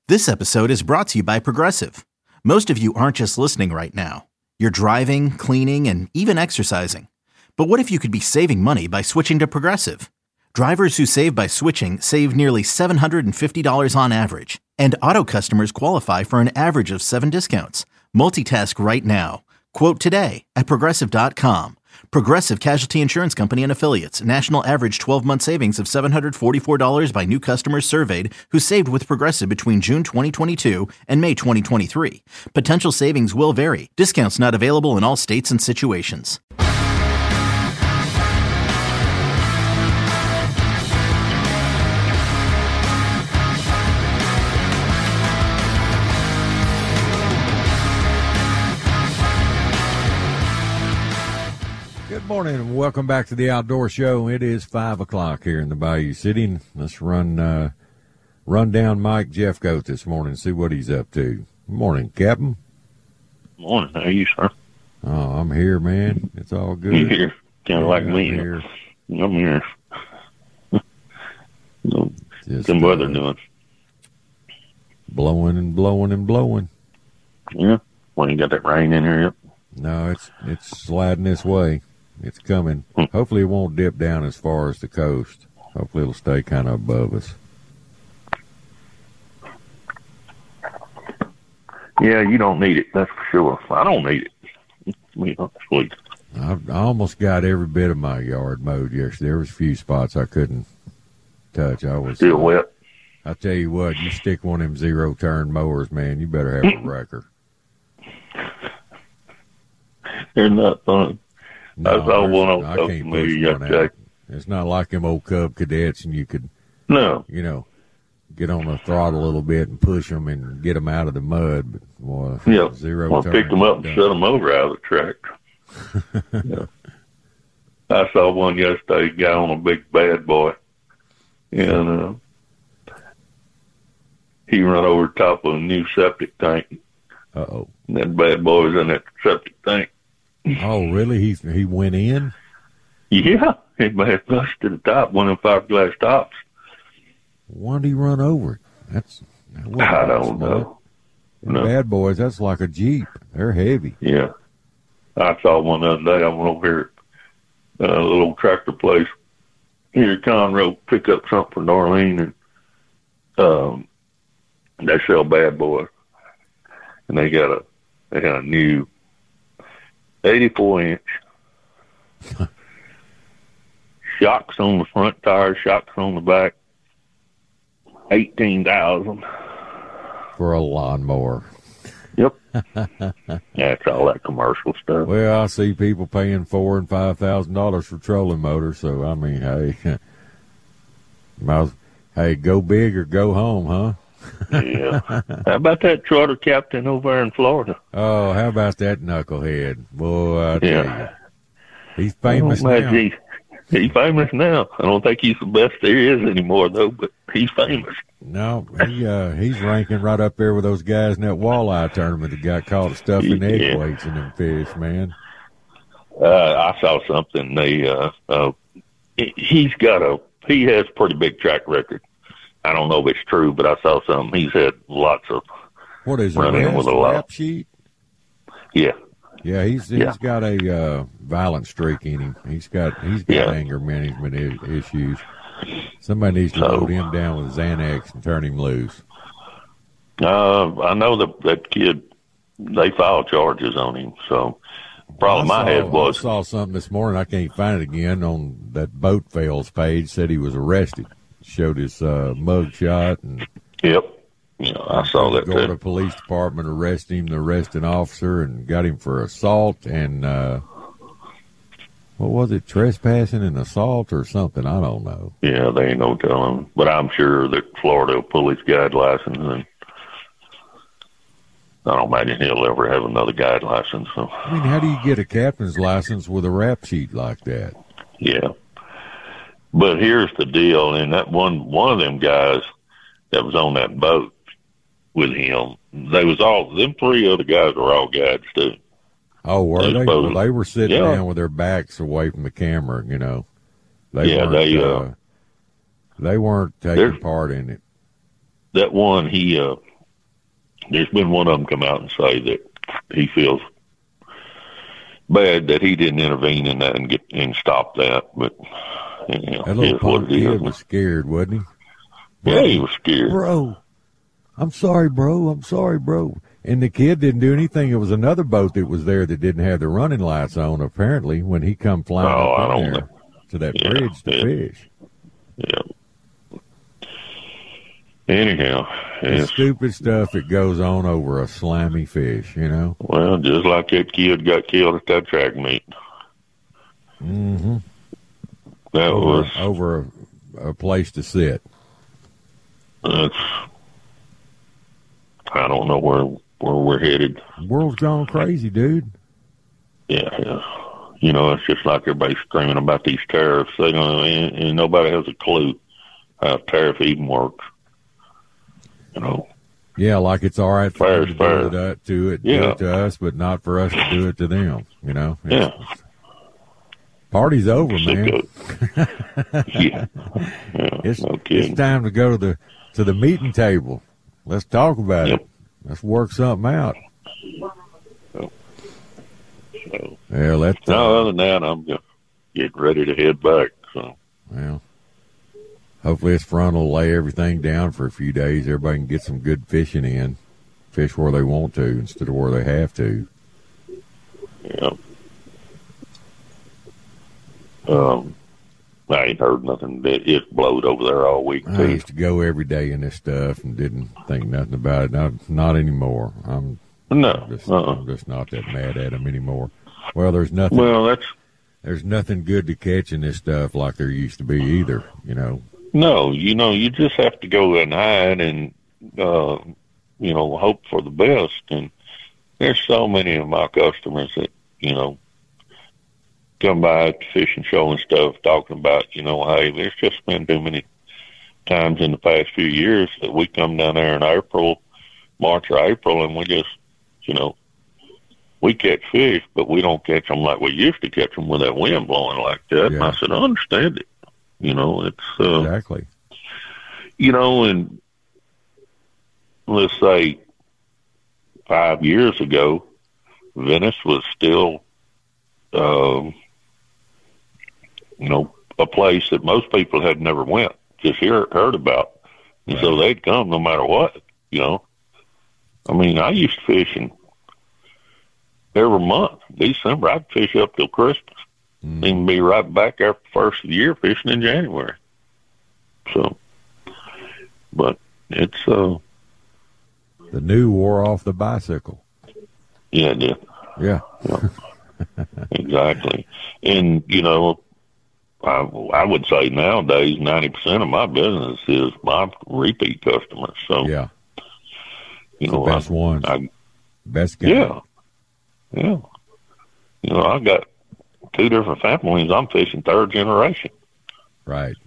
This episode is brought to you by Progressive. Most of you aren't just listening right now. You're driving, cleaning, and even exercising. But what if you could be saving money by switching to Progressive? Drivers who save by switching save nearly $750 on average. And auto customers qualify for an average of 7 discounts. Multitask right now. Quote today at Progressive.com. Progressive Casualty Insurance Company and Affiliates. National average 12-month savings of $744 by new customers surveyed who saved with Progressive between June 2022 and May 2023. Potential savings will vary. Discounts not available in all states and situations. Good morning and welcome back to the Outdoor Show. It is 5 o'clock here in the Bayou City. Let's run down Mike Jeffcoat this morning and see what he's up to. Good morning, Captain. Morning. How are you, sir? Oh, I'm here, man. It's all good. You here? Kind of like me. Here. I'm here. What's the weather doing? Blowing and blowing and blowing. Yeah. Well, you got that rain in here yet? No, it's sliding this way. It's coming. Hopefully it won't dip down as far as the coast. Hopefully it'll stay kind of above us. Yeah, you don't need it. That's for sure. I don't need it. Sweet. I almost got every bit of my yard mowed yesterday. There was a few spots I couldn't touch. I was still wet. I tell you what, you stick one of them zero-turn mowers, man, you better have a wrecker. They're not fun. No, I saw one on I social can't push media one yesterday. out. It's not like them old Cub Cadets, and you could, get on the throttle a little bit and push them and get them out of the mud. But boy, zero turn. Pick them up and set them over out of the tractor. I saw one yesterday, guy on a big bad boy, and he run over the top of a new septic tank. Uh-oh. And that bad boy was in that septic tank. Oh, really? He went in? Yeah. It had busted to the top, one of them fiberglass tops. Why did he run over it? I don't know. No. Bad boys, that's like a Jeep. They're heavy. Yeah. I saw one the other day. I went over here at a little tractor place here at Conroe, pick up something for Darlene, and they sell bad boys. And they got a new 84-inch shocks on the front tires, shocks on the back. 18,000 for a lawnmower. Yep. That's all that commercial stuff. Well, I see people paying $4,000 and $5,000 for trolling motors. So I mean, hey, go big or go home, huh? Yeah. How about that charter captain over there in Florida? Oh, how about that knucklehead? Boy, I tell you. He's famous now. He's famous now. I don't think he's the best there is anymore, though, but he's famous. No, he's ranking right up there with those guys in that walleye tournament that got caught stuffing egg weights in them fish, man. I saw something. He has a pretty big track record. I don't know if it's true, but I saw something. He's had lots of what is it? Running with a rap sheet? Yeah. Yeah, he's got a violent streak in him. He's got anger management issues. Somebody needs to load him down with Xanax and turn him loose. I know that kid. They filed charges on him. So problem I had was I saw something this morning. I can't find it again on that Boat Fails page. Said he was arrested. Showed his mug shot and yep. Yeah, I saw that Florida too. Police Department arrested him, the arresting officer, and got him for assault and what was it, trespassing and assault or something? I don't know. Yeah, they ain't no telling. But I'm sure that Florida Police Guide license, and I don't imagine he'll ever have another guide license. So. I mean, how do you get a captain's license with a rap sheet like that? Yeah. But here's the deal, and that one of them guys that was on that boat with him, them 3 other guys were all guides too. Oh, were they? Well, they were sitting down with their backs away from the camera, you know. They weren't taking part in it. That one, he there's been one of them come out and say that he feels bad that he didn't intervene in that and stop that. But that little punk kid was scared, wasn't he? Yeah, he was scared. Bro, I'm sorry, bro. I'm sorry, bro. And the kid didn't do anything. It was another boat that was there that didn't have the running lights on, apparently, when he come flying up in there to that bridge to fish. Yeah. Anyhow. The stupid stuff that goes on over a slimy fish, you know? Well, just like that kid got killed at that track meet. Mm-hmm. That was... Over a place to sit. I don't know where we're headed. The world's gone crazy, dude. Yeah. You know, it's just like everybody's screaming about these tariffs. They don't, and nobody has a clue how a tariff even works. You know. Yeah, like it's all right for them to do it to us, but not for us to do it to them. You know. Party's over, man. Yeah. It's no kidding. It's time to go to the meeting table. Let's talk about it. Let's work something out. Other than that, I'm just getting ready to head back. So. Well, hopefully this front will lay everything down for a few days. Everybody can get some good fishing in. Fish where they want to instead of where they have to. Yeah. I ain't heard nothing. It blowed over there all week, too. I used to go every day in this stuff and didn't think nothing about it. Not anymore. I'm just not that mad at them anymore. Well, there's nothing. Well, there's nothing good to catch in this stuff like there used to be either. You know. No, you just have to go and hide and hope for the best. And there's so many of my customers that come by at the fishing show and stuff talking about, hey, there's just been too many times in the past few years that we come down there in March or April, and we just, we catch fish, but we don't catch them like we used to catch them with that wind blowing like that. Yeah. And I said, I understand it. It's exactly. And let's say 5 years ago, Venice was still, a place that most people had never went, just heard about. And so they'd come no matter what, I mean, I used to fish every month. December, I'd fish up till Christmas. And be right back after the first of the year fishing in January. So, but it's... the new wore off the bicycle. Yeah, it did. Yeah. Exactly. And, I would say nowadays 90% of my business is my repeat customers. So, yeah. The best ones. Best guy. Yeah. I got 2 different families. I'm fishing 3rd generation. Right.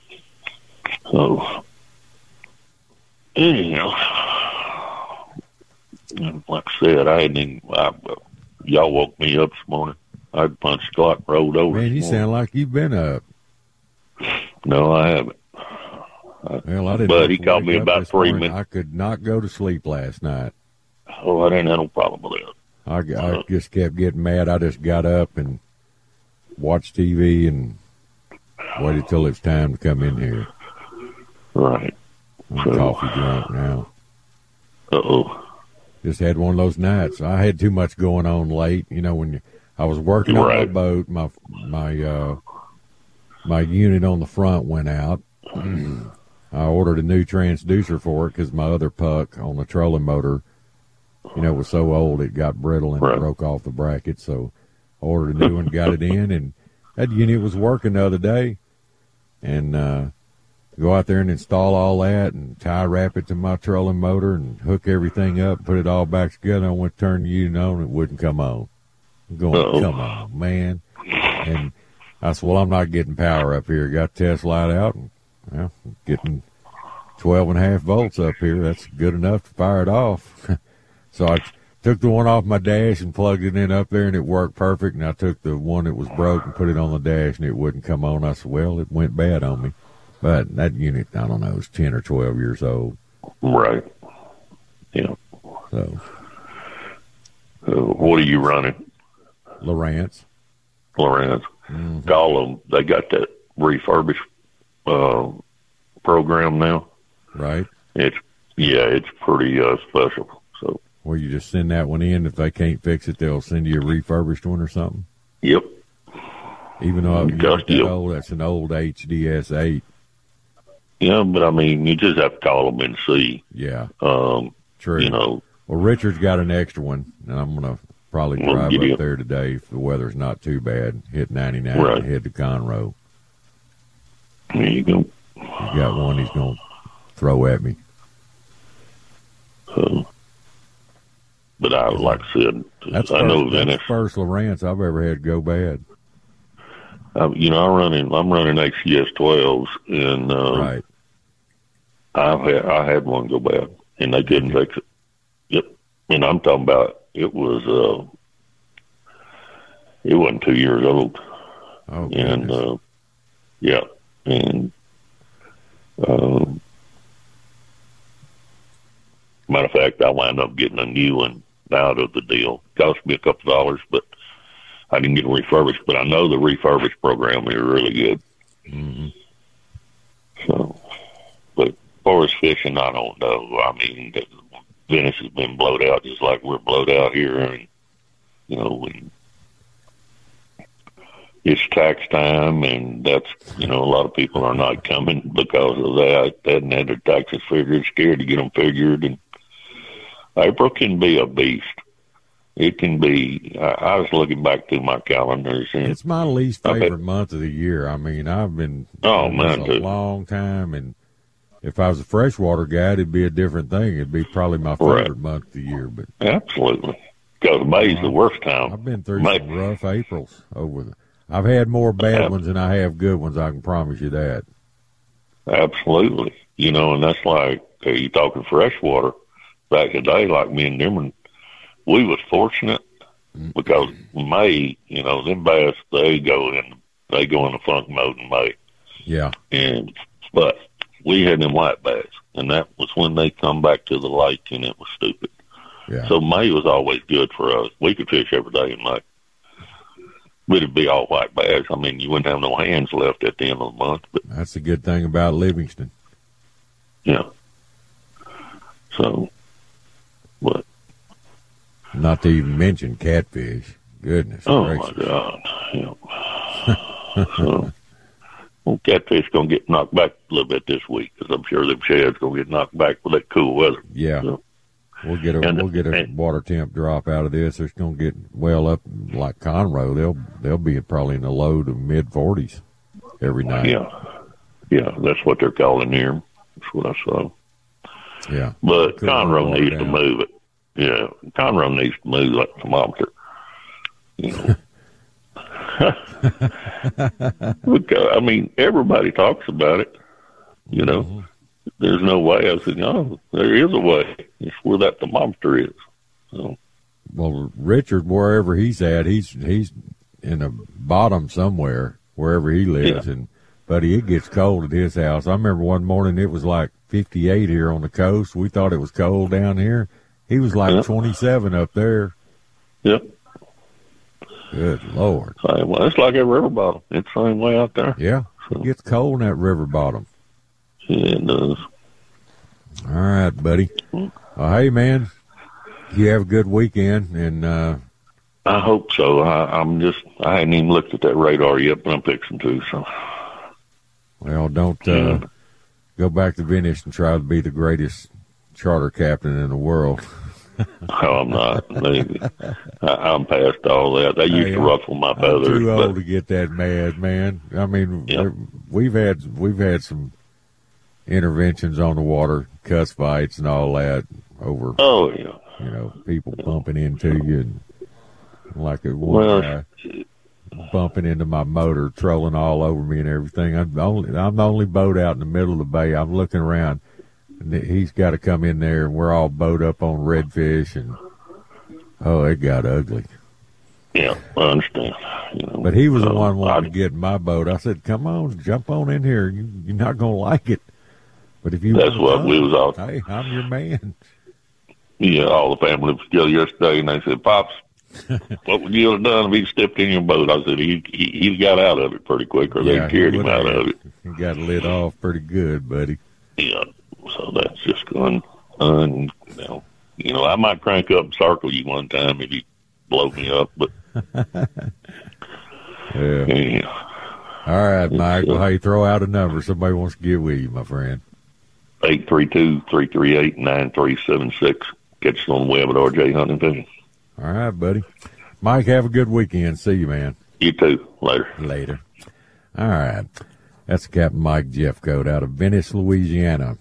So, anyhow, like I said, y'all woke me up this morning. I had punched the clock, rolled over. Man, you sound like you've been up. No, I haven't. Well, I didn't. But he called me about 3 minutes. I could not go to sleep last night. Oh, I didn't have no problem with that. I just kept getting mad. I just got up and watched TV and waited till it's time to come in here. Right. I'm coffee drunk now. Uh-oh. Just had one of those nights. I had too much going on late. When I was working on my boat, my unit on the front went out. I ordered a new transducer for it because my other puck on the trolling motor, was so old it got brittle and it broke off the bracket. So I ordered a new one, got it in, and that unit was working the other day. And go out there and install all that and tie wrap it to my trolling motor and hook everything up, put it all back together. I went to turn the unit on, it wouldn't come on. I'm going, come on, man. And I said, well, I'm not getting power up here. Got the test light out and getting 12.5 volts up here. That's good enough to fire it off. So I took the one off my dash and plugged it in up there, and it worked perfect. And I took the one that was broke and put it on the dash, and it wouldn't come on. I said, well, it went bad on me. But that unit, I don't know, is 10 or 12 years old. Right. Yeah. So, what are you running? Lowrance. Mm-hmm. Call them. They got that refurbished program now. Right. It's pretty special. So. Well, you just send that one in. If they can't fix it, they'll send you a refurbished one or something. Yep. Even though that's an old HDS 8. Yeah, but I mean, you just have to call them and see. Yeah. True. You know. Well, Richard's got an extra one, and I'm going to probably drive up there today if the weather's not too bad. Hit 99 and head to Conroe. There you go. He's got one he's going to throw at me. But like I said, that's know that's the first Lowrance I've ever had go bad. You know, I'm running HCS 12s, and right. I had one go bad, and they couldn't fix it. Yep, and I'm talking about it wasn't 2 years old. Oh, and yeah, and matter of fact, I wound up getting a new one out of the deal. Cost me a couple of dollars, but I didn't get it refurbished. But I know the refurbished program is really good. Mm-hmm. So, but as far as fishing, I don't know. I mean, Venice has been blowed out just like we're blowed out here, and you know, when it's tax time, and that's, you know, a lot of people are not coming because of that. They hadn't had their taxes figured, scared to get them figured, and April can be a beast. It can be. I was looking back through my calendars, and it's my least favorite month of the year. I mean, I've been a long time, and if I was a freshwater guy, it'd be a different thing. It'd be probably my favorite month of the year. But absolutely, because May's the worst time. I've been through some rough Aprils I've had more bad ones than I have good ones. I can promise you that. Absolutely, you know, and that's like you talking freshwater. Back in the day, like me and Nimmer, we was fortunate because May, you know, them bass they go in the funk mode in May. Yeah. But we had them white bass, and that was when they come back to the lake, and it was stupid. Yeah. So May was always good for us. We could fish every day in May. But it'd be all white bass. I mean, you wouldn't have no hands left at the end of the month. But that's the good thing about Livingston. Yeah. So, but not to even mention catfish. Goodness gracious. My God. Yeah. So, well, catfish gonna get knocked back a little bit this week because I'm sure them sheds gonna get knocked back with that cool weather. Yeah. So, we'll get a water temp drop out of this. It's gonna get well up like Conroe. They'll be probably in the low to mid 40s every night. Yeah, that's what they're calling here. That's what I saw. Yeah, but Conroe needs to move it. Yeah, Conroe needs to move that thermometer. You know. Because, I mean, everybody talks about it. You know, there's no way. I said, no, there is a way. It's where that thermometer is. So. Well, Richard, wherever he's at, he's in the bottom somewhere, wherever he lives. And, buddy, it gets cold at his house. I remember one morning it was like 58 here on the coast. We thought it was cold down here. He was like 27 up there. Yep. Good Lord. Well, it's like a river bottom. It's the same way out there. Yeah. So. It gets cold in that river bottom. Yeah, it does. All right, buddy. Well, hey, man, you have a good weekend. And I hope so. I hadn't even looked at that radar yet, but I'm fixing to. So. Well, don't go back to Venice and try to be the greatest charter captain in the world. Oh, I'm not. I'm past all that. They used to ruffle my feathers. I'm too old to get that mad, man. I mean, we've had some interventions on the water, cuss fights and all that over. Oh yeah. You know, people bumping into you, and like a one guy bumping into my motor, trolling all over me and everything. I'm the only boat out in the middle of the bay. I'm looking around. And he's got to come in there, and we're all bowed up on redfish, and it got ugly. Yeah, I understand. You know, but he was the one wanting to get in my boat. I said, "Come on, jump on in here. You're not going to like it." But if you that's what we was all. Hey, I'm your man. all the family was together yesterday, and they said, "Pops, what would you have done if he stepped in your boat?" I said, he got out of it pretty quick, or they carried him out of it. He got lit off pretty good, buddy. Yeah, so that's just going on. I might crank up and circle you one time if you blow me up, but yeah. All right, Mike. Well, hey, throw out a number. Somebody wants to get with you, my friend. 832-338-9376. Catch us on the web at RJ Hunting Fishing. All right, buddy. Mike, have a good weekend. See you, man. You too. Later. Later. All right. That's Captain Mike Jeffcoat out of Venice, Louisiana.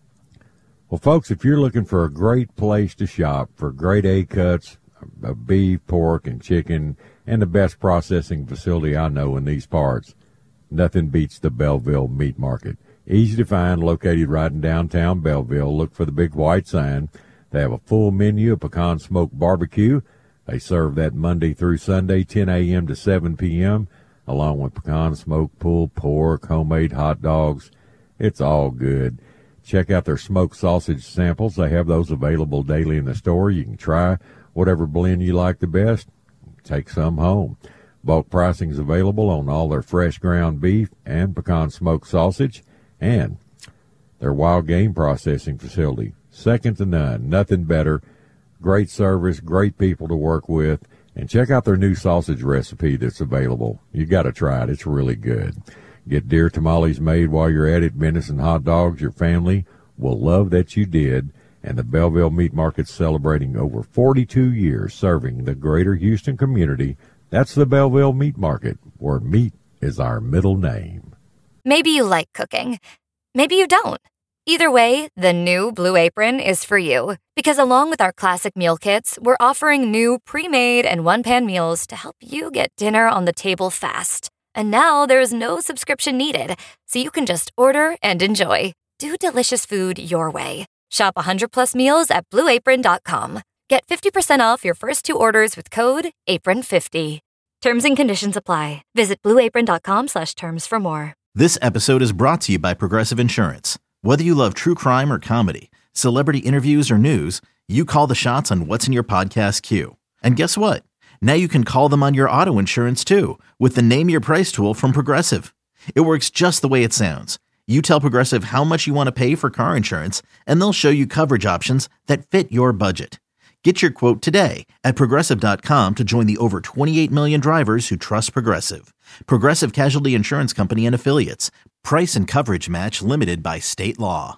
Well, folks, if you're looking for a great place to shop for great A-cuts of beef, pork, and chicken, and the best processing facility I know in these parts, nothing beats the Belleville Meat Market. Easy to find, located right in downtown Belleville. Look for the big white sign. They have a full menu of pecan smoked barbecue. They serve that Monday through Sunday, 10 a.m. to 7 p.m., along with pecan smoked pulled pork, homemade hot dogs. It's all good. Check out their smoked sausage samples. They have those available daily in the store. You can try whatever blend you like the best. Take some home. Bulk pricing is available on all their fresh ground beef and pecan smoked sausage, and their wild game processing facility. Second to none. Nothing better. Great service, great people to work with, and check out their new sausage recipe that's available. You got to try it. It's really good. Get deer tamales made while you're at it. Venison hot dogs. Your family will love that you did. And the Belleville Meat Market's celebrating over 42 years serving the greater Houston community. That's the Belleville Meat Market, where meat is our middle name. Maybe you like cooking. Maybe you don't. Either way, the new Blue Apron is for you. Because along with our classic meal kits, we're offering new pre-made and one-pan meals to help you get dinner on the table fast. And now there's no subscription needed, so you can just order and enjoy. Do delicious food your way. Shop 100+ meals at BlueApron.com. Get 50% off your first 2 orders with code APRON50. Terms and conditions apply. Visit BlueApron.com/terms for more. This episode is brought to you by Progressive Insurance. Whether you love true crime or comedy, celebrity interviews or news, you call the shots on what's in your podcast queue. And guess what? Now you can call them on your auto insurance too with the Name Your Price tool from Progressive. It works just the way it sounds. You tell Progressive how much you want to pay for car insurance, and they'll show you coverage options that fit your budget. Get your quote today at Progressive.com to join the over 28 million drivers who trust Progressive. Progressive Casualty Insurance Company and Affiliates. Price and coverage match limited by state law.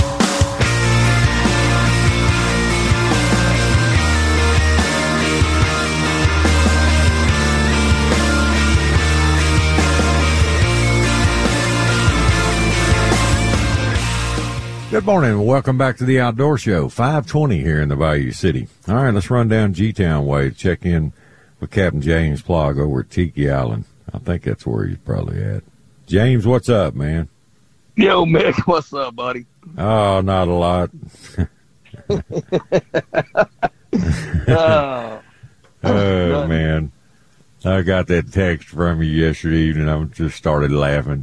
Good morning and welcome back to the Outdoor Show. 5:20 here in the Bayou City. All right, let's run down G-Town way, check in with Captain James Plog over at Tiki Island. I think that's where he's probably at. James, what's up, man? Yo, Mick, what's up, buddy? Oh, not a lot. Oh, man. I got that text from you yesterday evening. I just started laughing.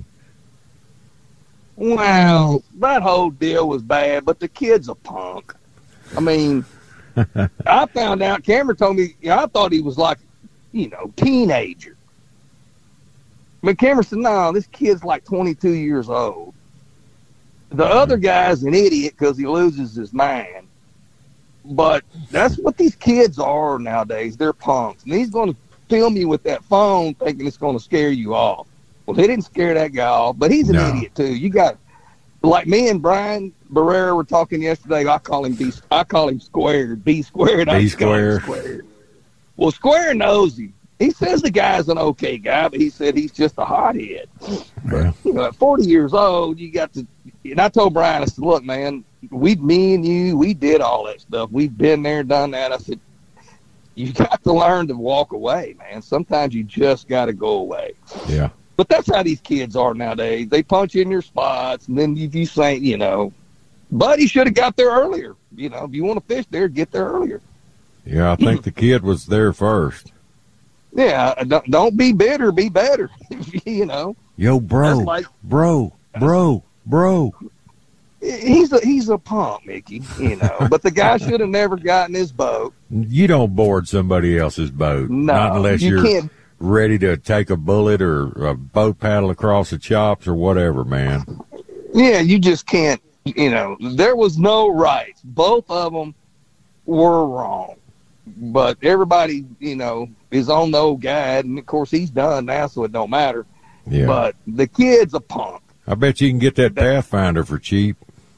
Well, that whole deal was bad, but the kid's a punk. I mean, I found out, Cameron told me, I thought he was like, teenager. I mean, Cameron said, no, this kid's like 22 years old. The other guy's an idiot because he loses his mind. But that's what these kids are nowadays. They're punks. And he's going to film you with that phone thinking it's going to scare you off. Well, he didn't scare that guy off, but he's an idiot too. You got, like me and Brian Barrera were talking yesterday. I call him Squared, B Squared. B Squared. Well, Square knows him. He says the guy's an okay guy, but he said he's just a hothead. Yeah. But, at 40 years old, you got to. And I told Brian, I said, look, man, me and you, we did all that stuff. We've been there, done that. I said, you got to learn to walk away, man. Sometimes you just got to go away. Yeah. But that's how these kids are nowadays. They punch in your spots, and then if you say, buddy should have got there earlier. If you want to fish there, get there earlier. Yeah, I think the kid was there first. Yeah, don't be bitter, be better. Yo, bro, like, bro. he's a punk, Mickey, But the guy should have never gotten his boat. You don't board somebody else's boat. No, not unless you you're can't. ready to take a bullet or a boat paddle across the chops or whatever, man. Yeah, you just can't. There was no rights. Both of them were wrong. But everybody, is on the old guy, and of course he's done now, so it don't matter. Yeah. But the kid's a punk. I bet you can get that Pathfinder for cheap.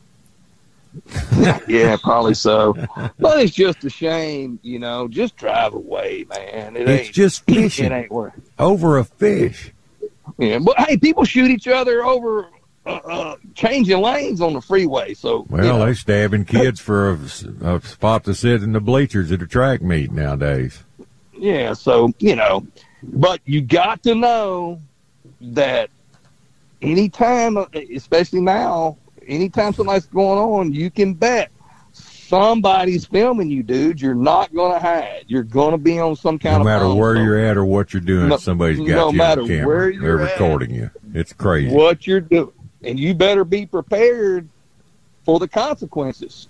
Yeah, probably so. But it's just a shame, Just drive away, man. It's just fishing. It ain't worth. Over a fish. Yeah, but hey, people shoot each other over changing lanes on the freeway. So they stabbing kids for a spot to sit in the bleachers at a track meet nowadays. Yeah, so but you got to know that anytime, especially now, anytime something's going on, you can bet somebody's filming you, dude. You're not going to hide. You're going to be on some kind of. No matter where you're at or what you're doing, somebody's got you on camera. Where you're They're recording you. It's crazy. What you're doing. And you better be prepared for the consequences.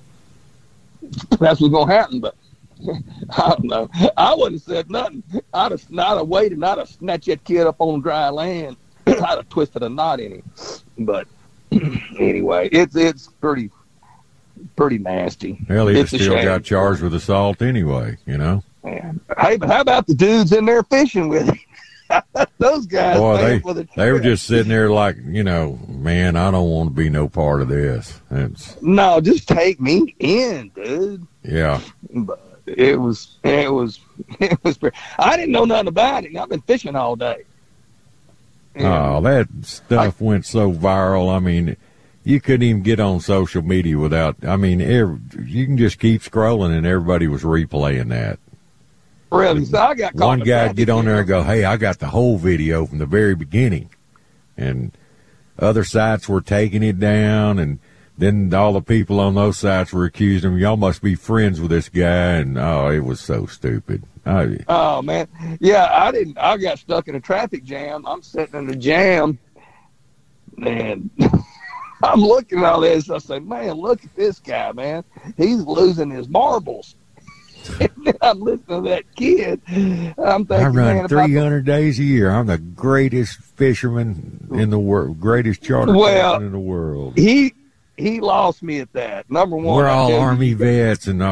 That's what's going to happen. But I don't know. I wouldn't have said nothing. I'd have waited. I'd have snatched that kid up on dry land. I'd have twisted a knot in him. But anyway, it's pretty nasty. Hell, he still got charged with assault anyway, Yeah. Hey, but how about the dudes in there fishing with him? Those guys. Boy, they were just sitting there like, man, I don't want to be no part of this. No, just take me in, dude. Yeah. But it was. I didn't know nothing about it. I've been fishing all day. Oh, that stuff went so viral. I mean, you couldn't even get on social media without. I mean, you can just keep scrolling, and everybody was replaying that. Really? So I got one guy get on there and go, "Hey, I got the whole video from the very beginning," and other sites were taking it down, and then all the people on those sites were accusing him, "Y'all must be friends with this guy," and it was so stupid. Oh man, yeah, I got stuck in a traffic jam. I'm sitting in the jam, and I'm looking at all this. I say, "Man, look at this guy, man. He's losing his marbles." And then I'm listening to that kid. I'm thinking, I run man, 300 days a year. I'm the greatest fisherman in the world, greatest charter captain in the world. He lost me at that. Number one, we're all Army vets and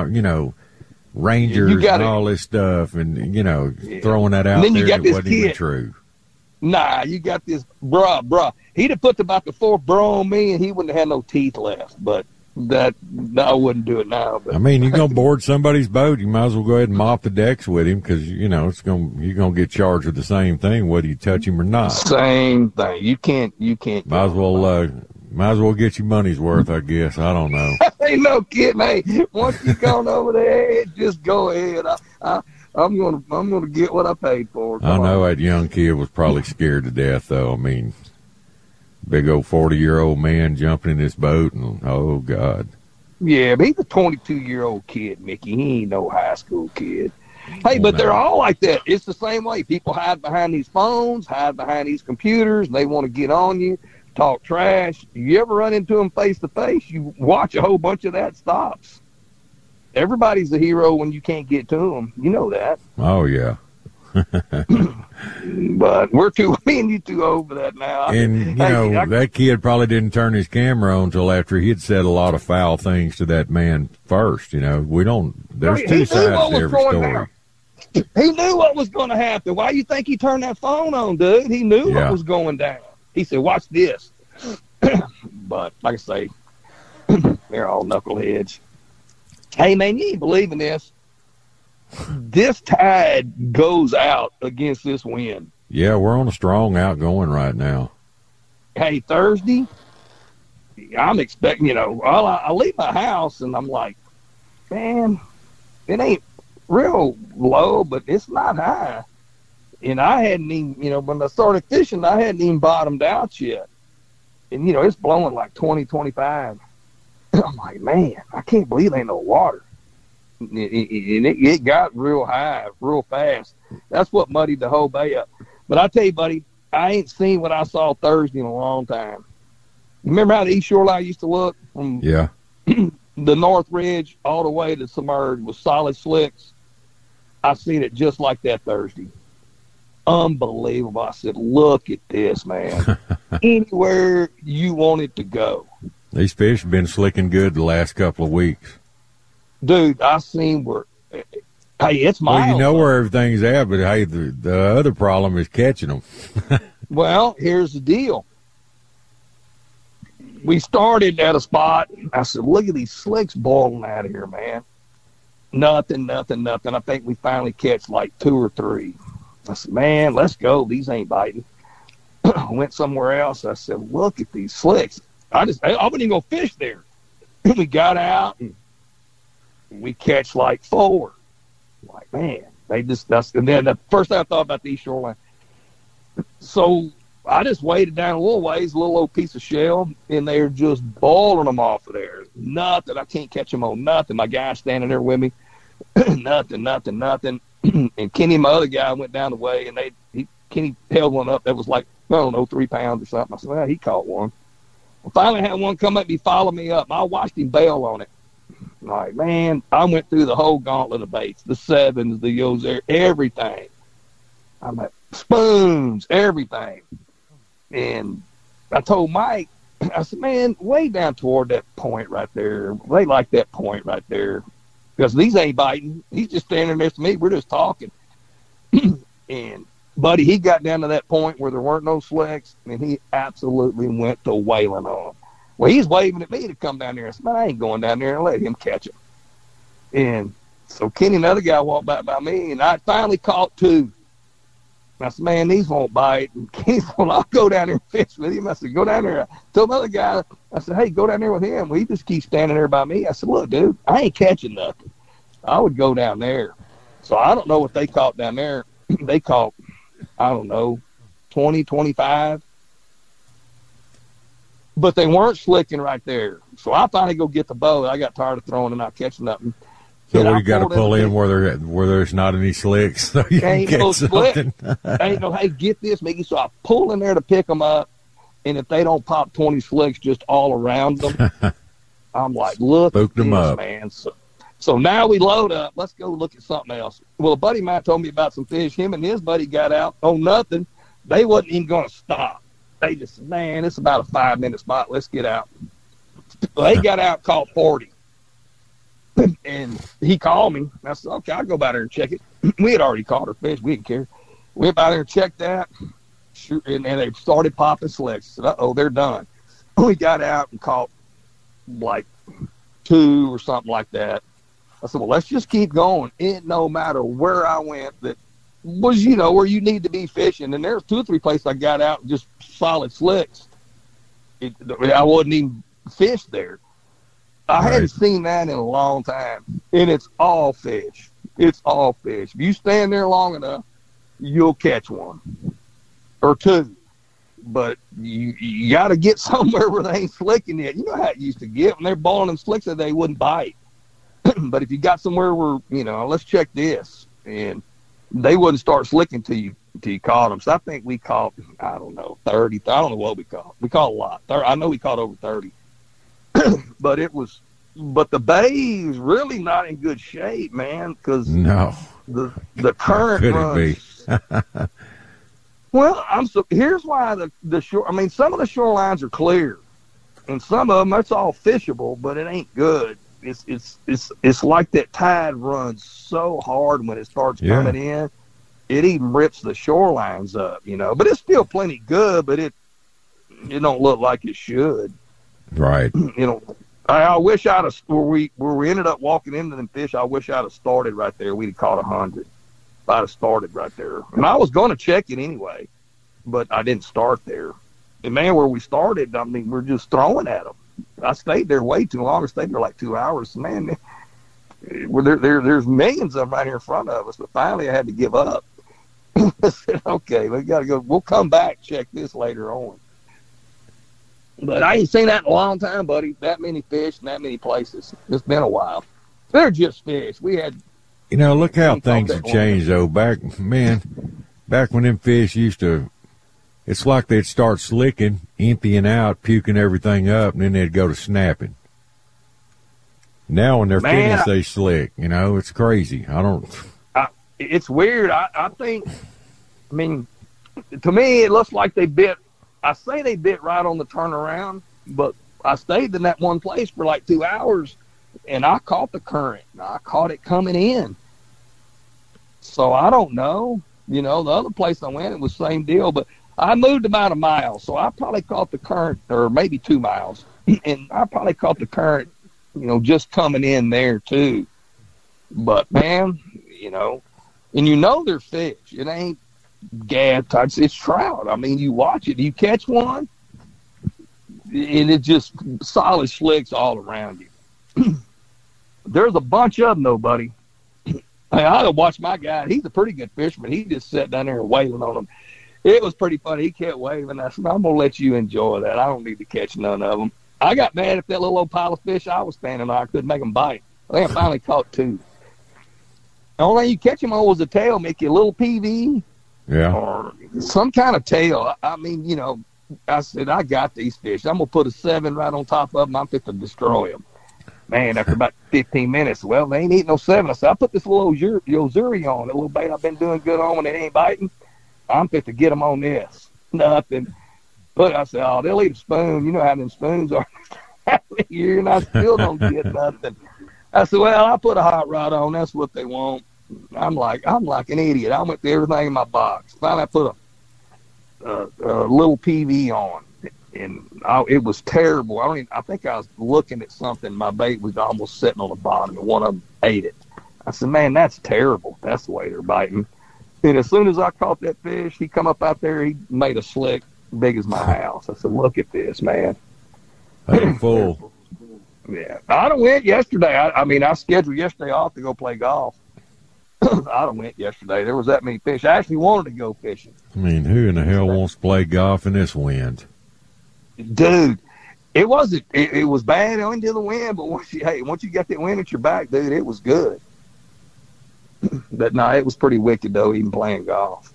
Rangers and all this stuff, and throwing that out there that wasn't even true. Nah, you got this, bruh. He'd have put about the fourth bro on me, and he wouldn't have had no teeth left. But that I wouldn't do it now. But I mean, you're gonna board somebody's boat, you might as well go ahead and mop the decks with him, because you're gonna get charged with the same thing whether you touch him or not. Same thing. You can't. Might as well get your money's worth, I guess. I don't know. Ain't no kidding. Hey, once you gone over the edge, just go ahead. I'm gonna get what I paid for. I know that young kid was probably scared to death, though. I mean, big old 40-year-old man jumping in this boat, and oh God. Yeah, but he's a 22-year-old kid, Mickey. He ain't no high school kid. Hey, but they're all like that. It's the same way. People hide behind these phones, hide behind these computers, and they want to get on you, talk trash. You ever run into them face to face, you watch a whole bunch of that stops. Everybody's a hero when you can't get to them. You know that. Oh, yeah. But me and you too old for that now. And, that kid probably didn't turn his camera on until after he'd said a lot of foul things to that man first. There's two sides to every story. He knew what was going to happen. Why do you think he turned that phone on, dude? He knew what was going down. He said, watch this. But, like I say, they're all knuckleheads. Hey, man, you ain't believing this. This tide goes out against this wind. Yeah, we're on a strong outgoing right now. Hey, Thursday, I'm expecting, I leave my house and I'm like, man, it ain't real low, but it's not high. And I hadn't even, when I started fishing, I hadn't even bottomed out yet. And, it's blowing like 20, 25. I'm like, man, I can't believe there ain't no water. And it got real high, real fast. That's what muddied the whole bay up. But I tell you, buddy, I ain't seen what I saw Thursday in a long time. Remember how the East Shoreline used to look from Yeah. the North Ridge all the way to Submerged with solid slicks? I seen it just like that Thursday. Unbelievable. I said, look at this, man. Anywhere you want it to go. These fish have been slicking good the last couple of weeks. Dude, I seen where, hey, it's miles. Well, you know where everything's at, but hey, the other problem is catching them. Well, here's the deal. We started at a spot. I said, look at these slicks boiling out of here, man. Nothing. I think we finally catch like 2 or 3. I said, man, let's go. These ain't biting. I went somewhere else. I said, look at these slicks. I wasn't even going to fish there. We got out and we catch like 4. Like, man, and then the first thing I thought about the East Shoreline. So I just waded down a little ways, a little old piece of shell, and they're just boiling them off of there. Nothing. I can't catch them on nothing. My guy's standing there with me. Nothing. And Kenny, my other guy, went down the way, and Kenny held one up that was like, I don't know, 3 pounds or something. I said, well, he caught one. I finally had one come up and he followed me up. I watched him bail on it. Like, man, I went through the whole gauntlet of baits, the 7s, the Yo's, everything. I'm like, spoons, everything. And I told Mike, I said, man, way down toward that point right there. They like that point right there. Because these ain't biting. He's just standing next to me. We're just talking. And, buddy, he got down to that point where there weren't no slicks, and he absolutely went to wailing on them. Well, he's waving at me to come down there. I said, man, I ain't going down there and let him catch him. And so Kenny, another guy, walked back by me, and I finally caught 2. I said, man, these won't bite. And Kenny said, well, I'll go down there and fish with him. I said, go down there. I told my other guy, I said, hey, go down there with him. Well, he just keeps standing there by me. I said, look, dude, I ain't catching nothing. I would go down there. So I don't know what they caught down there. They caught, I don't know, 20, 25. But they weren't slicking right there. So I finally go get the boat. I got tired of throwing and not catching nothing. So we got to pull in where there's not any slicks. So you ain't can no get slick. something. Ain't no, hey, get this, Mickey. So I pull in there to pick them up, and if they don't pop 20 slicks just all around them, I'm like, look Spooked at them this, up. man. So now we load up. Let's go look at something else. Well, a buddy of mine told me about some fish. Him and his buddy got out on nothing. They wasn't even going to stop. They just said, man, it's about a 5-minute spot. Let's get out. Well, they got out, caught 40. And he called me. I said, okay, I'll go by there and check it. We had already caught our fish. We didn't care. We went by there and checked that. And they started popping slicks. I said, uh-oh, they're done. We got out and caught like 2 or something like that. I said, well, let's just keep going. It no matter where I went that was, where you need to be fishing. And there's 2 or 3 places I got out just solid slicks. I wasn't even fished there. I hadn't seen that in a long time. And it's all fish. It's all fish. If you stand there long enough, you'll catch 1 or 2. But you got to get somewhere where they ain't slicking it. You know how it used to get when they're balling them slicks that they wouldn't bite. But if you got somewhere where, let's check this, and they wouldn't start slicking till you caught them. So I think we caught, I don't know, 30. I don't know what we caught. We caught a lot. I know we caught over 30. But the bay is really not in good shape, man, because the current runs. Well, here's why the shore. I mean, some of the shorelines are clear, and some of them it's all fishable, but it ain't good. It's like that tide runs so hard when it starts coming in, it even rips the shorelines up, But it's still plenty good, but it don't look like it should. Right. I wish I'd have where we ended up walking into them fish. I wish I'd have started right there. We'd have caught 100. If I'd have started right there, and I was going to check it anyway, but I didn't start there. And man, where we started, I mean, we're just throwing at them. I stayed there way too long. I stayed there like 2 hours. Man, there's millions of them right here in front of us. But finally, I had to give up. I said, okay, we got to go. We'll come back, check this later on. But I ain't seen that in a long time, buddy. That many fish in that many places. It's been a while. They're just fish. We had. Look how things have changed, though. Back when them fish it it's like they'd start slicking, emptying out, puking everything up, and then they'd go to snapping. Now when they're finished, they slick. You know, it's crazy. It's weird. I think, I mean, to me, it looks like they bit. I say they bit right on the turnaround, but I stayed in that one place for like 2 hours, and I caught the current. I caught it coming in. So I don't know. You know, the other place I went, it was the same deal, but I moved about a mile, so I probably caught the current, or maybe 2 miles, and I probably caught the current, you know, just coming in there too. But man, you know, and you know they're fish. It ain't gad types. It's trout. I mean, you watch it, you catch one, and it just solid slicks all around you. There's a bunch of them, though, buddy. Hey, I watched my guy. He's a pretty good fisherman. He just sat down there and wailing on them. It was pretty funny. He kept waving. I said, I'm going to let you enjoy that. I don't need to catch none of them. I got mad at that little old pile of fish I was standing on. I couldn't make them bite. I think I finally caught 2. The only thing you catch them on was a tail, make you a little PV. Yeah. Or some kind of tail. I mean, you know, I said, I got these fish. I'm going to put a 7 right on top of them. I'm fit to destroy them. Man, after about 15 minutes, well, they ain't eating no 7. I said, I put this little Yozuri on, a little bait I've been doing good on when it ain't biting. I'm fit to get them on this. Nothing. But I said, oh, they'll eat a spoon. You know how them spoons are. And I still don't get nothing. I said, well, I put a hot rod on. That's what they want. I'm like an idiot. I went through everything in my box. Finally, I put a little PV on, and it was terrible. I think I was looking at something. My bait was almost sitting on the bottom, and one of them ate it. I said, man, that's terrible. That's the way they're biting. And as soon as I caught that fish, he come up out there. He made a slick big as my house. I said, look at this, man. Hey, full. Yeah. I done went yesterday. I mean, I scheduled yesterday off to go play golf. I done went yesterday. There was that many fish. I actually wanted to go fishing. I mean, who in the hell wants to play golf in this wind? Dude, it wasn't. It was bad into the wind, but once you got that wind at your back, dude, it was good. But no, it was pretty wicked though, even playing golf.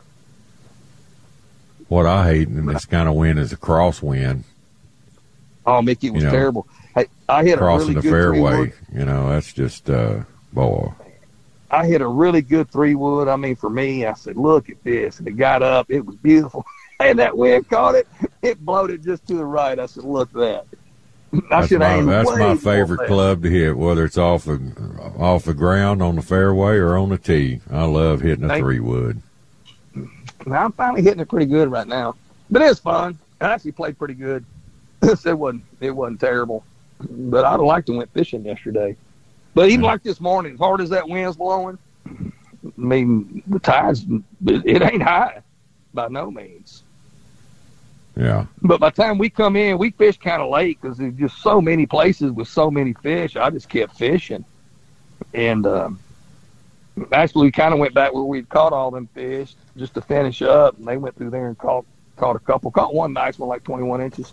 What I hate in this kind of wind is a crosswind. Oh, Mickey, it was terrible. Hey, I hit crossing a really the good fairway. You know, that's just boy. I hit a really good 3-wood. I mean, for me, I said, look at this. And it got up. It was beautiful. And that wind caught it. It blowed it just to the right. I said, look at that. That's my favorite club to hit, whether it's off the ground on the fairway or on the tee. I love hitting a 3-wood. Now, I'm finally hitting it pretty good right now. But it's fun. I actually played pretty good. It wasn't terrible. But I'd like to went fishing yesterday. But even like this morning, as hard as that wind's blowing, I mean, the tides, it ain't high by no means. Yeah. But by the time we come in, we fish kind of late because there's just so many places with so many fish. I just kept fishing. And actually, we kind of went back where we'd caught all them fish just to finish up. And they went through there and caught a couple. Caught one nice one, like 21 inches.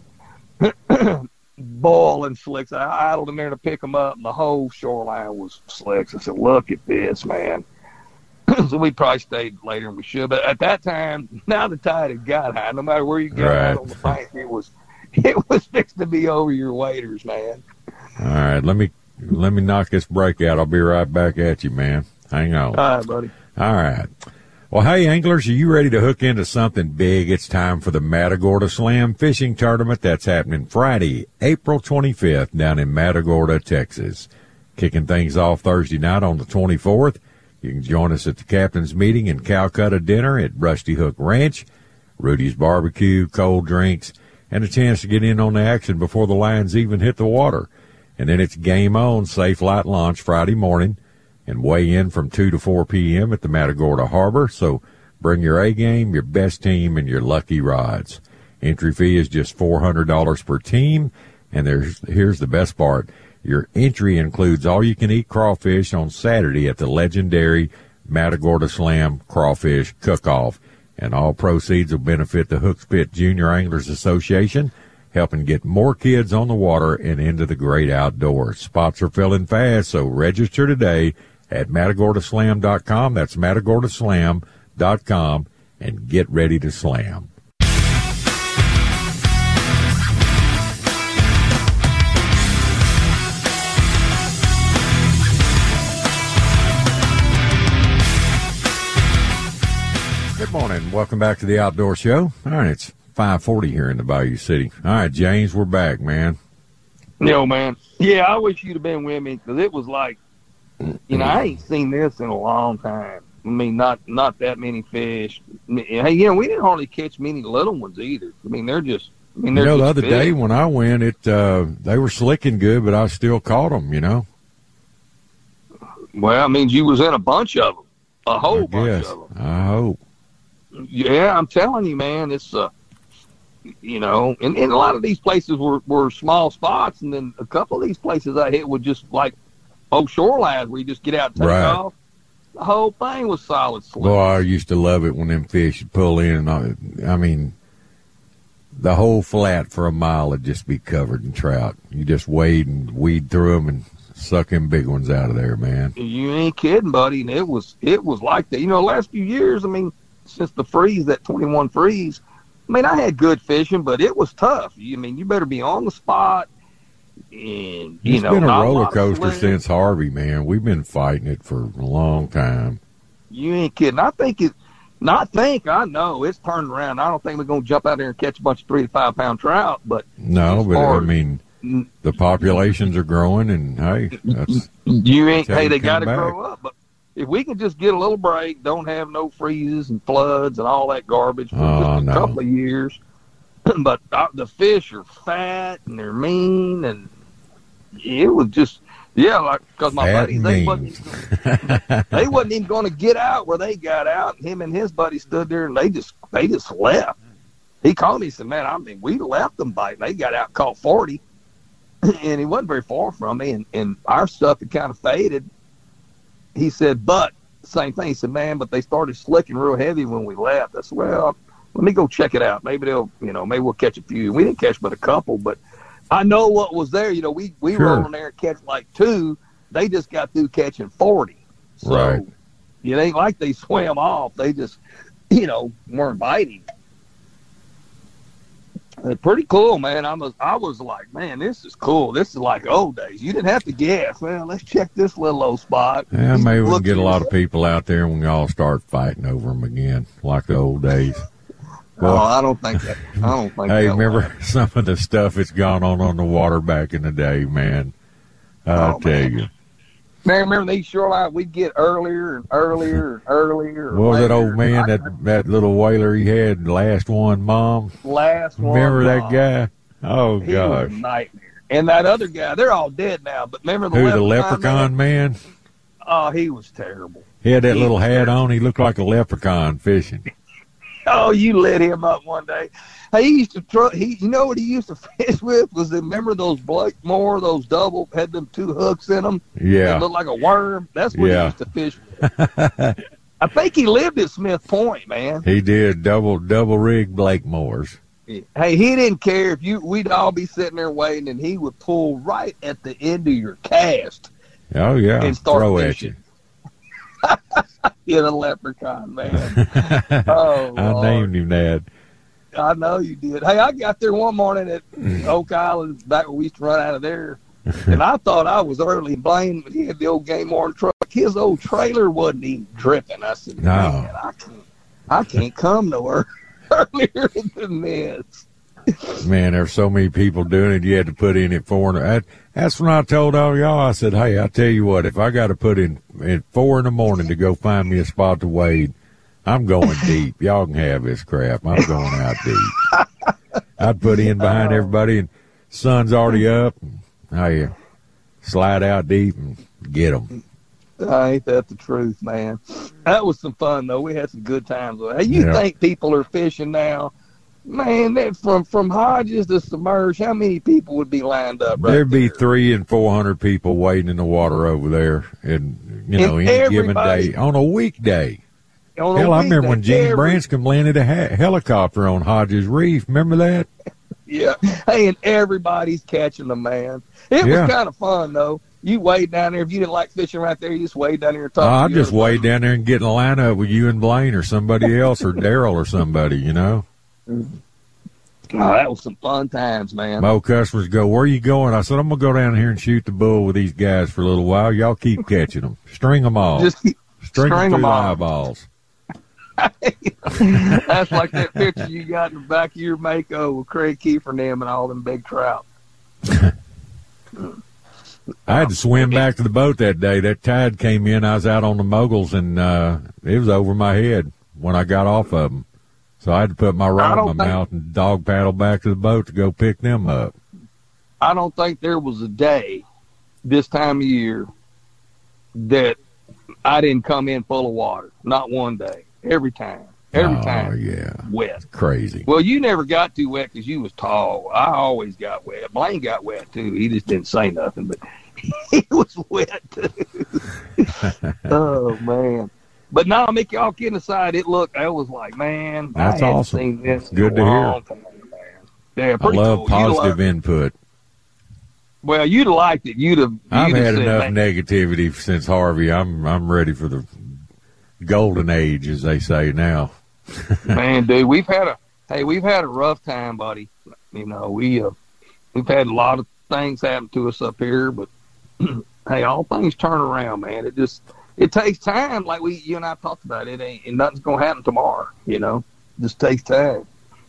Boiling slicks. I idled in there to pick them up, and the whole shoreline was slicks. I said, look at this, man. So we probably stayed later than we should. But at that time, now the tide had got high. No matter where you got out on the bank, it was fixed to be over your waders, man. All right, let me knock this break out. I'll be right back at you, man. Hang on. All right, buddy. All right. Well, hey, anglers, are you ready to hook into something big? It's time for the Matagorda Slam Fishing Tournament that's happening Friday, April 25th down in Matagorda, Texas. Kicking things off Thursday night on the 24th. You can join us at the captain's meeting and Calcutta dinner at Rusty Hook Ranch, Rudy's Barbecue, cold drinks, and a chance to get in on the action before the lines even hit the water. And then it's game on, safe light launch Friday morning, and weigh in from 2 to 4 p.m. at the Matagorda Harbor. So bring your A-game, your best team, and your lucky rods. Entry fee is just $400 per team, and here's the best part. Your entry includes all-you-can-eat crawfish on Saturday at the legendary Matagorda Slam Crawfish Cook-Off, and all proceeds will benefit the Hooks Pit Junior Anglers Association, helping get more kids on the water and into the great outdoors. Spots are filling fast, so register today at MatagordaSlam.com. That's MatagordaSlam.com, and get ready to slam. Morning. Welcome back to the Outdoor Show. All right, it's 5:40 here in the Bayou City. All right, James, we're back, man. Yo, man. Yeah, I wish you'd have been with me because it was like, I ain't seen this in a long time. I mean, not that many fish. Hey, we didn't hardly catch many little ones either. I mean, they're just. They're the just other big. day when I went, they were slicking good, but I still caught them. Well, I mean, you was in a bunch of them, a whole bunch of them. I hope. Yeah, I'm telling you, man, it's and a lot of these places were small spots, and then a couple of these places I hit were just like shorelines where you just get out and take off. The whole thing was solid slick. Boy, I used to love it when them fish would pull in. I mean, the whole flat for a mile would just be covered in trout. You just wade and weed through them and suck them big ones out of there, man. You ain't kidding, buddy. And it was like that. The last few years, I mean, since the freeze, that 21 freeze, I mean, I had good fishing, but it was tough. You better be on the spot. And, it's been a roller coaster since Harvey, man. We've been fighting it for a long time. You ain't kidding. I know it's turned around. I don't think we're going to jump out there and catch a bunch of 3 to 5 pound trout, but no, but I mean, the populations are growing, and hey, they got to grow up. But if we can just get a little break, don't have no freezes and floods and all that garbage for just a couple of years. But the fish are fat and they're mean, and it was just because my buddies they wasn't even going to get out where they got out. Him and his buddy stood there and they just left. He called me and said, "Man, we left them biting. They got out, caught 40, and he wasn't very far from me, and our stuff had kind of faded." He said, "But same thing." He said, "Man, but they started slicking real heavy when we left." I said, "Well, let me go check it out. Maybe maybe we'll catch a few." We didn't catch but a couple, but I know what was there. We rolled in there and catch like 2. They just got through catching 40. So right. It ain't like they swam off. They just, weren't biting. Pretty cool, man. I was like, man, this is cool. This is like old days. You didn't have to guess. Well, let's check this little old spot. Yeah, maybe we can get a lot of people out there when we all start fighting over them again, like the old days. Well, I don't think that. Hey, remember some of the stuff that's gone on the water back in the day, man? I'll tell you. Man, remember these shoreline? We'd get earlier and earlier and earlier. What was that old man, that little whaler he had, Last One Mom? Remember that guy? Oh, he gosh. Was a nightmare. And that other guy, they're all dead now, but remember the leprechaun man? Oh, he was terrible. He had that little hat on. He looked like a leprechaun fishing. Oh, you lit him up one day. He used to you know what he used to fish with? Remember those Blakemore, those double, had them 2 hooks in them? Yeah. That looked like a worm? That's what he used to fish with. I think he lived at Smith Point, man. He did, double rig Blakemores. Hey, he didn't care if we'd all be sitting there waiting, and he would pull right at the end of your cast. Oh, yeah. And start throw fishing. At you. You're the leprechaun, man. Oh, I named him that. I know you did. Hey, I got there one morning at Oak Island, back when we used to run out of there, and I thought I was early. Blaine, he had the old Game Worn truck. His old trailer wasn't even dripping. I said, "Man, I can't come nowhere earlier than this." Man, there's so many people doing it. You had to put in at 4. That's when I told all y'all. I said, "Hey, I tell you what. If I got to put in at 4 in the morning to go find me a spot to wade, I'm going deep. Y'all can have this crap. I'm going out deep." I'd put in behind everybody, and sun's already up. Hey, slide out deep and get them. Ain't that the truth, man? That was some fun, though. We had some good times. Hey, you think people are fishing now? Man, that from Hodges to Submerge, how many people would be lined up right There'd be there? 300 and 400 people wading in the water over there, and any given day on a weekday. Hell, I remember when Gene Branscombe landed a helicopter on Hodges Reef. Remember that? Yeah. Hey, and everybody's catching them, man. It was kind of fun, though. You wade down there. If you didn't like fishing right there, you just wade down there and talk. I just wade down there and get in a lineup with you and Blaine or somebody else or Daryl or somebody, Oh, that was some fun times, man. My old customers go, "Where are you going?" I said, "I'm going to go down here and shoot the bull with these guys for a little while. Y'all keep catching them. String them all. Just string them through the all. eyeballs." That's like that picture you got in the back of your Mako with Craig Kiefer and them and all them big trout. I had to swim back to the boat that day. That tide came in. I was out on the moguls, and it was over my head when I got off of them. So I had to put my rod in my mouth and dog paddle back to the boat to go pick them up. I don't think there was a day this time of year that I didn't come in full of water. Not one day. Every time. Every time. Yeah. Wet. Crazy. Well, you never got too wet because you was tall. I always got wet. Blaine got wet, too. He just didn't say nothing, but he was wet, too. Oh, man. But no, Mickey, all kidding aside, I was like, man, that's I hadn't awesome. seen this Good to hear. time, man. Yeah, I love cool. positive input. Well, you'd have liked it. I've had enough negativity since Harvey. I'm ready for the golden age, as they say now. Man, dude, we've had a rough time, buddy. You know, we've had a lot of things happen to us up here, but hey, all things turn around, man. It takes time, like you and I talked about. Nothing's gonna happen tomorrow. You know, it just takes time.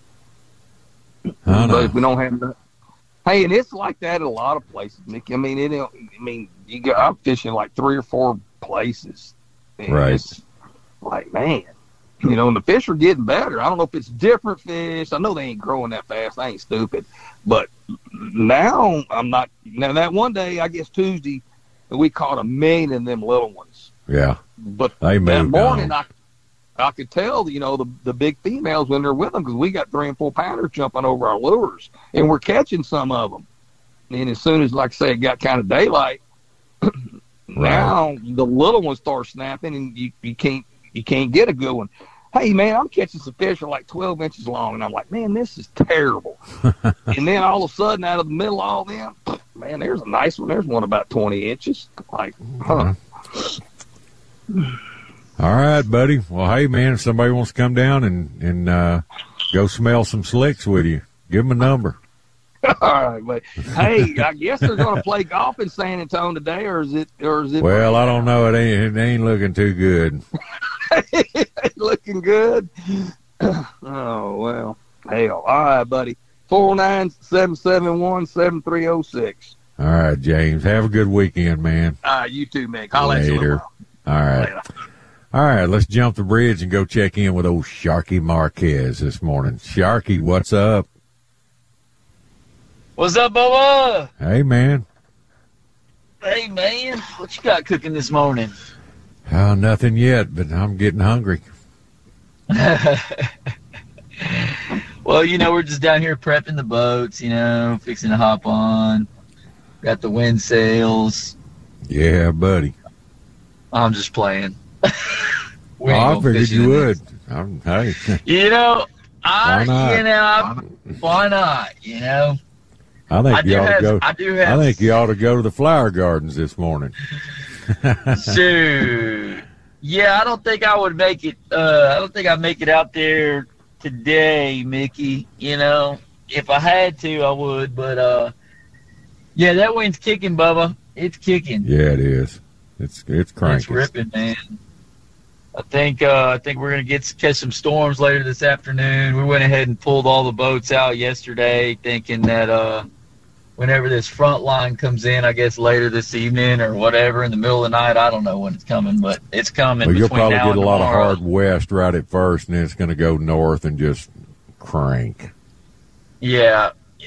But if we don't have that, hey, and it's like that at a lot of places, Mickey. I mean, I'm fishing like 3 or 4 places, and right? It's like, man. You know, and the fish are getting better. I don't know if it's different fish. I know they ain't growing that fast. I ain't stupid. But now I'm not. Now, that one day, I guess Tuesday, we caught 1 million of them little ones. Yeah. But that morning, I could tell, you know, the big females when they're with them because we got 3 and 4 pounders jumping over our lures. And we're catching some of them. And as soon as, like I say, it got kind of daylight, now the little ones start snapping and you can't get a good one. Hey, man, I'm catching some fish that are like 12 inches long, and I'm like, man, this is terrible. And then all of a sudden, out of the middle of all them, man, there's a nice one. There's one about 20 inches. Like, huh. All right, buddy. Well, hey, man, if somebody wants to come down and go smell some slicks with you, give them a number. All right, but hey, I guess they're going to play golf in San Antonio today, or is it? Well, I don't know. It ain't looking too good. Looking good. Oh well, hell. All right, buddy. 497717306. All right, James. Have a good weekend, man. You too, man. Holla at you later. All right. Later. All right, let's jump the bridge and go check in with old Sharky Marquez this morning. Sharky, what's up? What's up, Bubba? Hey, man. Hey, man. What you got cooking this morning? Oh, nothing yet, but I'm getting hungry. Well, you know, we're just down here prepping the boats, you know, fixing to hop on. Got the wind sails. Yeah, buddy. I'm just playing. I figured you would. Hey. You know, why not? Why not? You know, I think you ought to go. I think you ought to go to the flower gardens this morning. Dude, yeah, I don't think I would make it. I don't think I'd make it out there today, Mickey. You know, if I had to, I would. But yeah, that wind's kicking, Bubba. It's kicking. Yeah, it is. It's cranking. It's ripping, man. I think we're gonna catch some storms later this afternoon. We went ahead and pulled all the boats out yesterday, thinking that whenever this front line comes in, I guess later this evening or whatever in the middle of the night, I don't know when it's coming, but it's coming. Well, you'll probably get a lot of tomorrow. hard west right at first, and then it's going to go north and just crank. Yeah.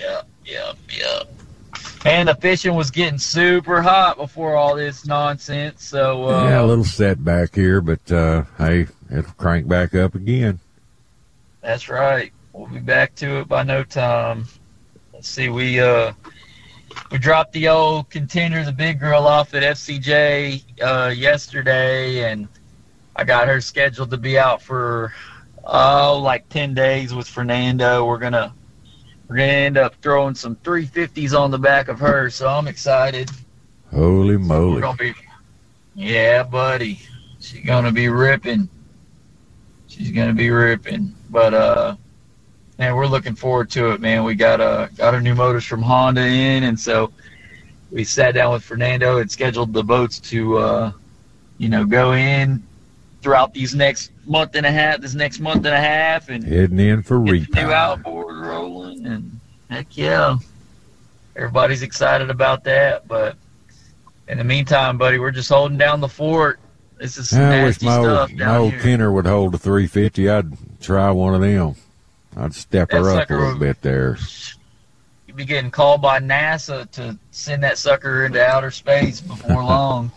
And the fishing was getting super hot before all this nonsense. So yeah, a little setback here, but hey, it'll crank back up again. That's right. We'll be back to it by no time. Let's see, we dropped the old contender, the big girl, off at FCJ yesterday, and I got her scheduled to be out for like 10 days with Fernando. We're gonna end up throwing some 350s on the back of her, so I'm excited. Holy moly! Yeah, buddy, she's gonna be ripping. But man, we're looking forward to it, man. We got our new motors from Honda in, and so we sat down with Fernando and scheduled the boats to, go in throughout this next month and a half, and heading in for get the new repower. outboard rolling, and heck yeah, everybody's excited about that. But in the meantime, buddy, we're just holding down the fort. This is some I wish nasty my stuff old, down my old here. Kenner would hold a 350. I'd try one of them. I'd step That her up a sucker little would- bit there. You'd be getting called by NASA to send that sucker into outer space before long.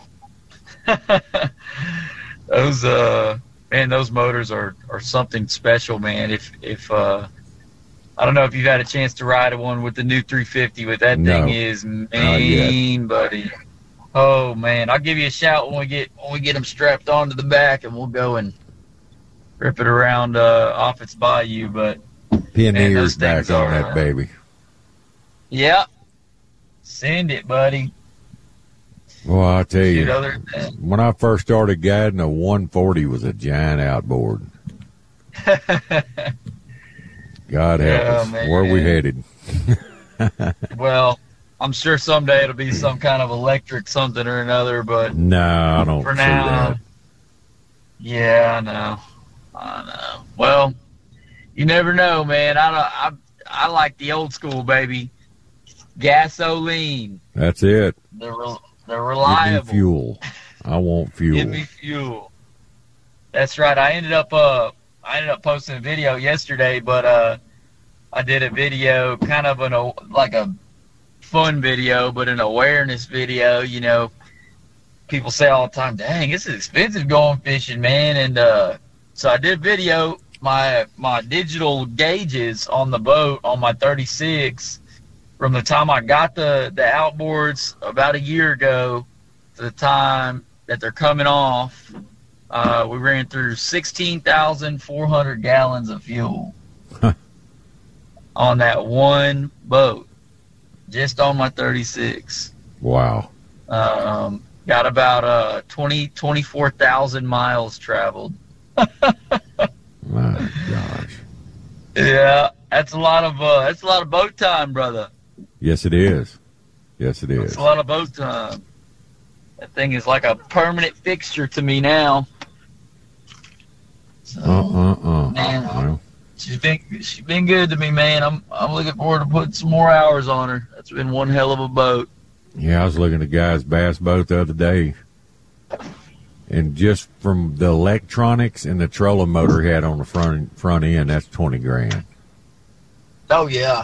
Those motors are something special, man. If I don't know if you've had a chance to ride one with the new 350, but that No, thing is mean, buddy. Oh man, I'll give you a shout when we get them strapped onto the back, and we'll go and rip it around off its bayou. But Pin Man, ears those back things on are- that baby. yeah, send it, buddy. Well, I tell Shoot you, other when I first started guiding, a 140 was a giant outboard. God help Yeah, us. man. Where we headed? Well, I'm sure someday it'll be some kind of electric something or another, but No, I don't for see now, that. yeah, I know. Well, you never know, man. I like the old school, baby. Gasoline. That's it. They're Give me reliable. fuel. I want fuel. Give me fuel. That's right. I ended up posting a video yesterday, but I did a video, kind of like a fun video, but an awareness video. You know, people say all the time, "Dang, this is expensive going fishing, man." And so I did a video. My digital gauges on the boat on my 36, from the time I got the outboards about a year ago to the time that they're coming off, we ran through 16,400 gallons of fuel on that one boat, just on my 36. Wow. Got about 24,000 miles traveled. My gosh. Yeah, that's a lot of boat time, brother. Yes, it is. Yes, it It's is. a lot of boat time. That thing is like a permanent fixture to me now. So, man, Well, she's been good to me, man. I'm looking forward to putting some more hours on her. That's been one hell of a boat. yeah, I was looking at a guy's bass boat the other day, and just from the electronics and the trolling motor he had on the front end, that's $20,000. Oh yeah,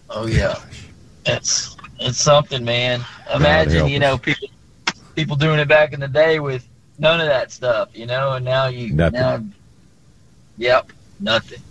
it's something, man. Imagine, help you know, us. people doing it back in the day with none of that stuff, you know, and now Nothing. Yep, nothing.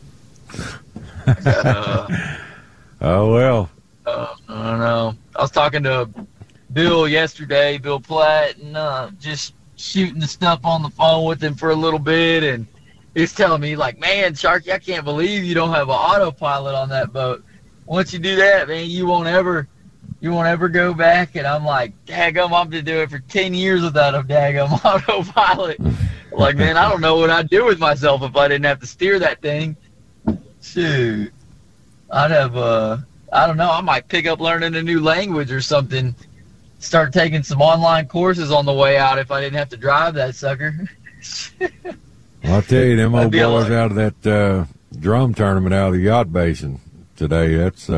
Oh well. I don't know. I was talking to Bill yesterday, Bill Platt, and just shooting the stuff on the phone with him for a little bit, and he's telling me, like, man, Sharky, I can't believe you don't have an autopilot on that boat. Once you do that, man, you won't ever go back. And I'm like, daggum, I'm to do it for 10 years without a daggum autopilot. Like, man, I don't know what I'd do with myself if I didn't have to steer that thing. Shoot. I'd have, I don't know, I might pick up learning a new language or something. Start taking some online courses on the way out if I didn't have to drive that sucker. Well, I'll tell you, them old That'd be a boys lot. out of that drum tournament out of the yacht basin today. That's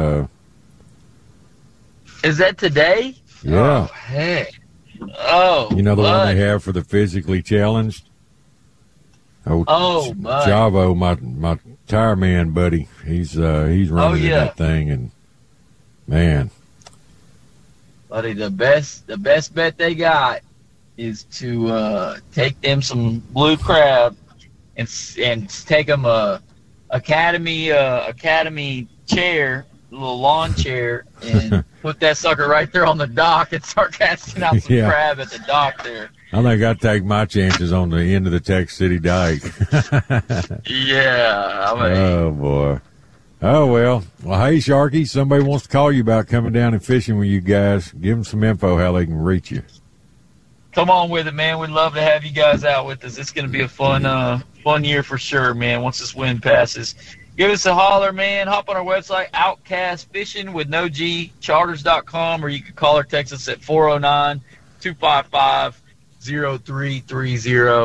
Is that today? yeah. Oh, heck. Oh, You know the one bud. they have for the physically challenged? Oh, bud. Chavo, my tire man buddy, he's running yeah. that thing, and man, Buddy, the best bet they got is to take them some blue crab and take them a academy chair, a little lawn chair, and put that sucker right there on the dock and start casting out some Yeah. crab at the dock there. I think I'd take my chances on the end of the Texas City dike. Yeah, I mean, Oh boy. Oh well. Well, hey Sharky, somebody wants to call you about coming down and fishing with you guys. Give them some info how they can reach you. come on with it, man. We'd love to have you guys out with us. It's going to be a fun year for sure, man, once this wind passes. Give us a holler, man. Hop on our website, Outcast Fishing with no G, charters.com, or you can call or text us at 409-255-0330.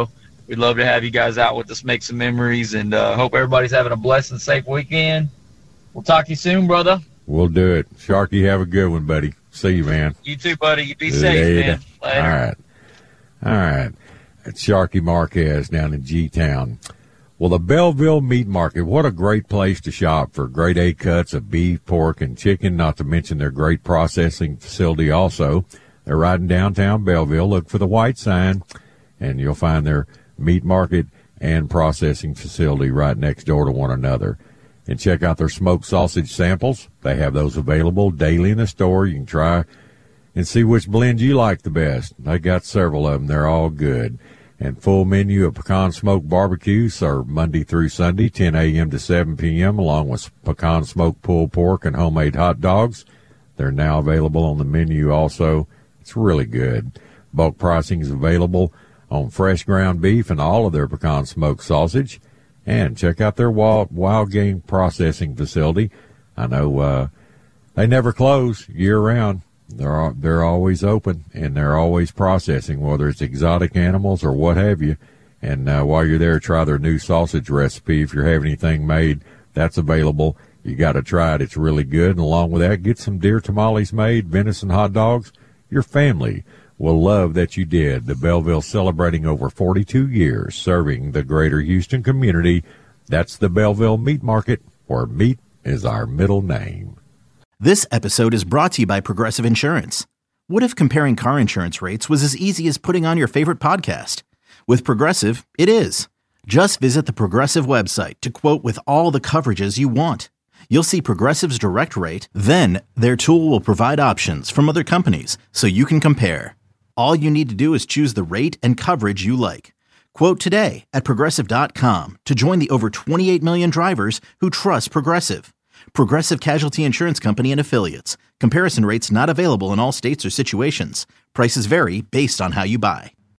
We'd love to have you guys out with us, make some memories, and hope everybody's having a blessed and safe weekend. We'll talk to you soon, brother. We'll do it. Sharky, have a good one, buddy. See you, man. You too, buddy. You be safe, man. Later. All right. It's Sharky Marquez down in G-Town. Well, the Belleville Meat Market, what a great place to shop for grade A cuts of beef, pork, and chicken, not to mention their great processing facility also. They're right in downtown Belleville. Look for the white sign, and you'll find their meat market and processing facility right next door to one another. And check out their smoked sausage samples. They have those available daily in the store. You can try and see which blend you like the best. They got several of them. They're all good. And full menu of pecan smoked barbecues are Monday through Sunday, 10 a.m. to 7 p.m., along with pecan smoked pulled pork and homemade hot dogs. They're now available on the menu also. It's really good. Bulk pricing is available on fresh ground beef and all of their pecan smoked sausage. And check out their wild game processing facility. I know they never close year-round. They're always open, and they're always processing, whether it's exotic animals or what have you. And while you're there, try their new sausage recipe. If you're having anything made, that's available. You got to try it. It's really good. And along with that, get some deer tamales made, venison hot dogs. Your family will love that you did. The Belleville celebrating over 42 years serving the greater Houston community. That's the Belleville Meat Market, where meat is our middle name. This episode is brought to you by Progressive Insurance. What if comparing car insurance rates was as easy as putting on your favorite podcast? With Progressive, it is. Just visit the Progressive website to quote with all the coverages you want. You'll see Progressive's direct rate, then their tool will provide options from other companies so you can compare. All you need to do is choose the rate and coverage you like. Quote today at Progressive.com to join the over 28 million drivers who trust Progressive. Progressive Casualty Insurance Company and Affiliates. Comparison rates not available in all states or situations. Prices vary based on how you buy.